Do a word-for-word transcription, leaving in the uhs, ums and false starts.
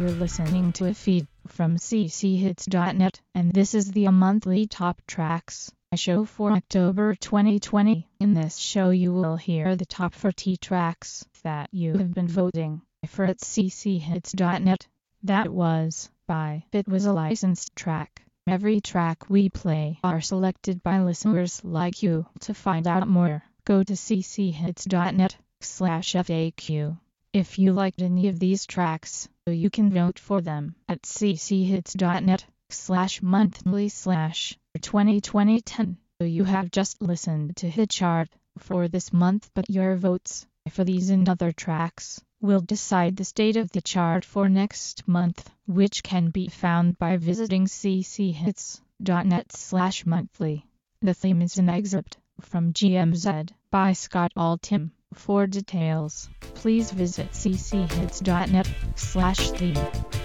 You're listening to a feed from c c hits dot net, and this is the monthly top tracks show for October twenty twenty. In this show you will hear the top forty tracks that you have been voting for at c c hits dot net. That was by It Was a Licensed Track. Every track we play are selected by listeners like you. To find out more, go to c c hits dot net slash F A Q. If you liked any of these tracks, you can vote for them at c c hits dot net slash monthly slash twenty twenty ten. You have just listened to Hit Chart for this month, but your votes for these and other tracks will decide the state of the chart for next month, which can be found by visiting c c hits dot net slash monthly. The theme is an excerpt from G M Z by Scott Altham. For details, please visit c c hits dot net slash theme.